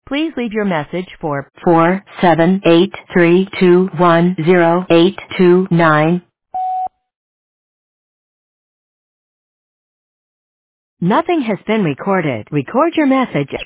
Please leave your message for 47832108829. Nothing has been recorded. Record your message